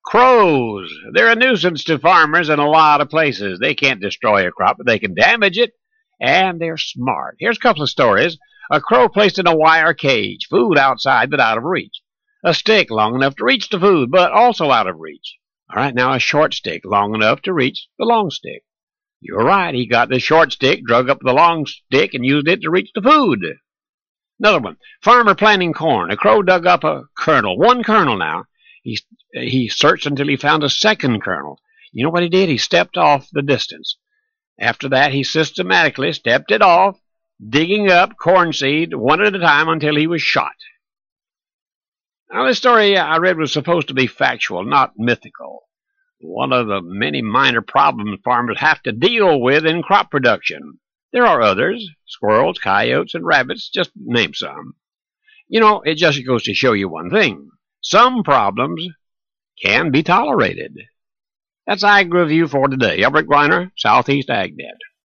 Crows. They're a nuisance to farmers in a lot of places. They can't destroy a crop, but they can damage it. And they're smart. Here's a couple of stories. A crow placed in a wire cage. Food outside, but out of reach. A stick long enough to reach the food, but also out of reach. All right, now a short stick long enough to reach the long stick. You're right. He got the short stick, drug up the long stick, and used it to reach the food. Another one. Farmer planting corn. A crow dug up a kernel. One kernel now. He searched until he found a second kernel. You know what he did? He stepped off the distance. After that, he systematically stepped it off, digging up corn seed one at a time until he was shot. Now, this story I read was supposed to be factual, not mythical. One of the many minor problems farmers have to deal with in crop production. There are others, squirrels, coyotes, and rabbits, just name some. You know, it just goes to show you one thing. Some problems can be tolerated. That's Ag Review for today. Albert Greiner, Southeast AgNet.